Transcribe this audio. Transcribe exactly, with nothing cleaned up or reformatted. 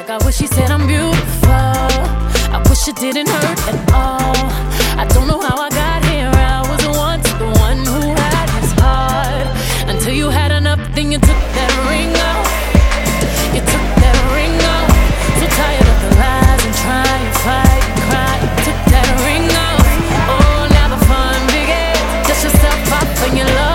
like I wish he said I'm beautiful. I wish it didn't hurt at all. I don't know how I got here. I was once the one who had his heart. Until you had enough, then you took that ring off. You took that ring off. So tired of the lies and trying to fight and cry. You took that ring off. Oh, now the fun begins. Dust yourself off and you love.